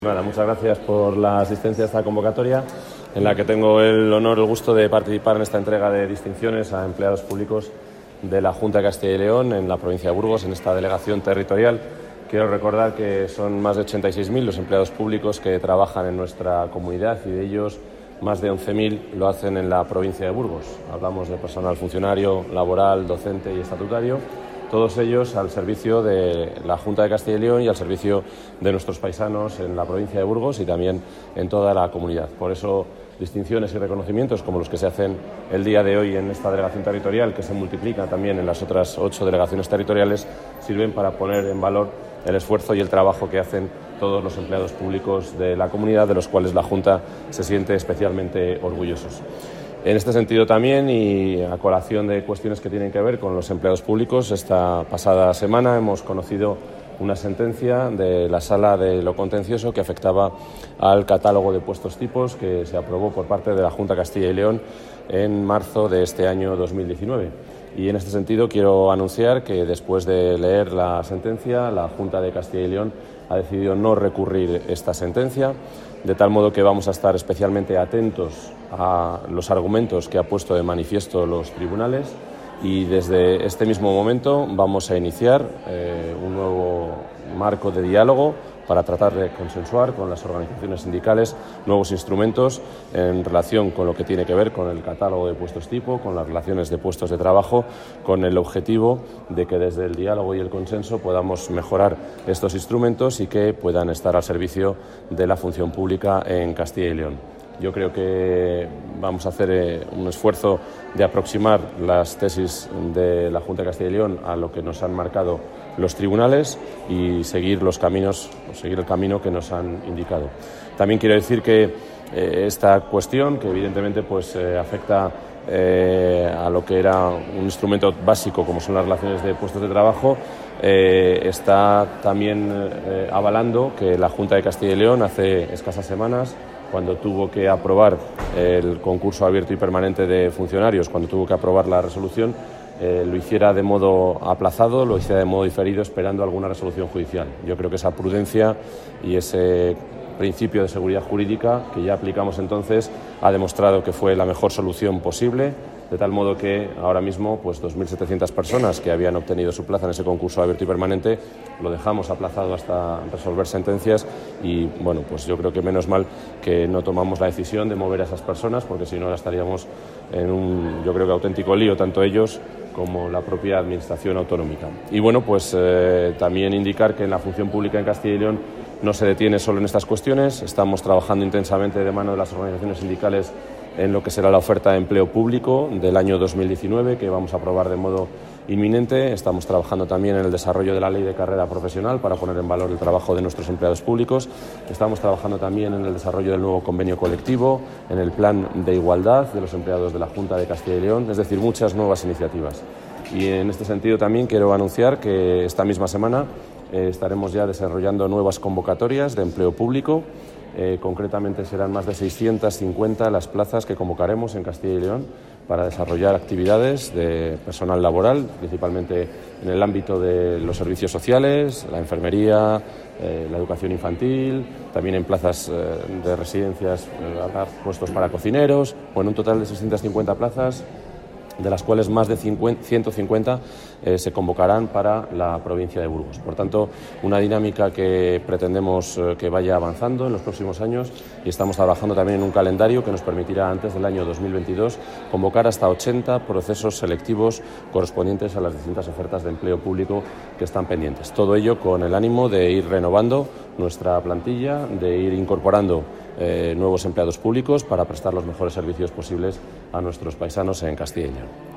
Nada, muchas gracias por la asistencia a esta convocatoria en la que tengo el honor y el gusto de participar en esta entrega de distinciones a empleados públicos de la Junta de Castilla y León en la provincia de Burgos, en esta delegación territorial. Quiero recordar que son más de 86.000 los empleados públicos que trabajan en nuestra comunidad y de ellos más de 11.000 lo hacen en la provincia de Burgos. Hablamos de personal funcionario, laboral, docente y estatutario. Todos ellos al servicio de la Junta de Castilla y León y al servicio de nuestros paisanos en la provincia de Burgos y también en toda la comunidad. Por eso, distinciones y reconocimientos como los que se hacen el día de hoy en esta delegación territorial, que se multiplican también en las otras 8 delegaciones territoriales, sirven para poner en valor el esfuerzo y el trabajo que hacen todos los empleados públicos de la comunidad, de los cuales la Junta se siente especialmente orgullosos. En este sentido también, y a colación de cuestiones que tienen que ver con los empleados públicos, esta pasada semana hemos conocido una sentencia de la Sala de lo Contencioso que afectaba al catálogo de puestos tipos que se aprobó por parte de la Junta de Castilla y León en marzo de este año 2019. Y en este sentido quiero anunciar que después de leer la sentencia, la Junta de Castilla y León ha decidido no recurrir esta sentencia, de tal modo que vamos a estar especialmente atentos a los argumentos que ha puesto de manifiesto los tribunales y desde este mismo momento vamos a iniciar un nuevo marco de diálogo para tratar de consensuar con las organizaciones sindicales nuevos instrumentos en relación con lo que tiene que ver con el catálogo de puestos tipo, con las relaciones de puestos de trabajo, con el objetivo de que desde el diálogo y el consenso podamos mejorar estos instrumentos y que puedan estar al servicio de la función pública en Castilla y León. Yo creo que vamos a hacer un esfuerzo de aproximar las tesis de la Junta de Castilla y León a lo que nos han marcado los tribunales y seguir el camino que nos han indicado. También quiero decir que esta cuestión, que evidentemente afecta a lo que era un instrumento básico como son las relaciones de puestos de trabajo, está también avalando que la Junta de Castilla y León hace escasas semanas, cuando tuvo que aprobar el concurso abierto y permanente de funcionarios, cuando tuvo que aprobar la resolución, lo hiciera de modo aplazado, lo hiciera de modo diferido, esperando alguna resolución judicial. Yo creo que esa prudencia y ese principio de seguridad jurídica que ya aplicamos entonces ha demostrado que fue la mejor solución posible, de tal modo que ahora mismo 2.700 personas que habían obtenido su plaza en ese concurso abierto y permanente lo dejamos aplazado hasta resolver sentencias y yo creo que menos mal que no tomamos la decisión de mover a esas personas, porque si no ahora estaríamos en un, yo creo que auténtico lío, tanto ellos como la propia administración autonómica. Y también indicar que en la función pública en Castilla y León no se detiene solo en estas cuestiones, estamos trabajando intensamente de mano de las organizaciones sindicales en lo que será la oferta de empleo público del año 2019, que vamos a aprobar de modo inminente. Estamos trabajando también en el desarrollo de la ley de carrera profesional para poner en valor el trabajo de nuestros empleados públicos. Estamos trabajando también en el desarrollo del nuevo convenio colectivo, en el plan de igualdad de los empleados de la Junta de Castilla y León, es decir, muchas nuevas iniciativas. Y en este sentido también quiero anunciar que esta misma semana estaremos ya desarrollando nuevas convocatorias de empleo público. Concretamente serán más de 650 las plazas que convocaremos en Castilla y León para desarrollar actividades de personal laboral, principalmente en el ámbito de los servicios sociales, la enfermería, la educación infantil, también en plazas de residencias, habrá puestos para cocineros, un total de 650 plazas, de las cuales más de 150 se convocarán para la provincia de Burgos. Por tanto, una dinámica que pretendemos que vaya avanzando en los próximos años y estamos trabajando también en un calendario que nos permitirá antes del año 2022 convocar hasta 80 procesos selectivos correspondientes a las distintas ofertas de empleo público que están pendientes. Todo ello con el ánimo de ir renovando nuestra plantilla, de ir incorporando nuevos empleados públicos para prestar los mejores servicios posibles a nuestros paisanos en Castilla y León.